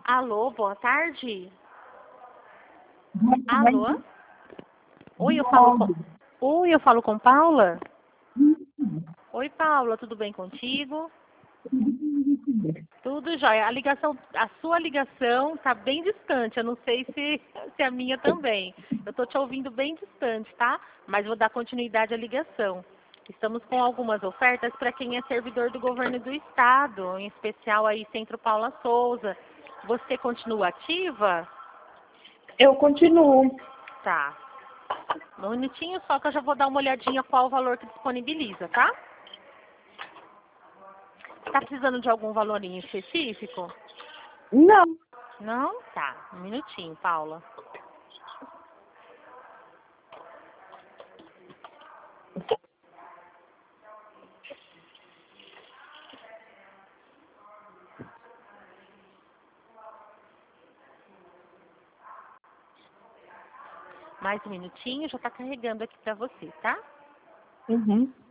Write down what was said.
Alô, boa tarde. Alô? Oi, eu falo com Paula? Oi, Paula, tudo bem contigo? Tudo jóia. A sua ligação tá bem distante. Eu não sei se a minha também. Eu tô te ouvindo bem distante, tá? Mas vou dar continuidade à ligação. Estamos com algumas ofertas para quem é servidor do governo do estado, em especial aí Centro Paula Souza. Você continua ativa? Eu continuo. Tá. Um minutinho só que eu já vou dar uma olhadinha qual o valor que disponibiliza, tá? Tá precisando de algum valorinho específico? Não. Não? Tá. Um minutinho, Paula. Mais um minutinho, já tá carregando aqui pra você, tá? Uhum.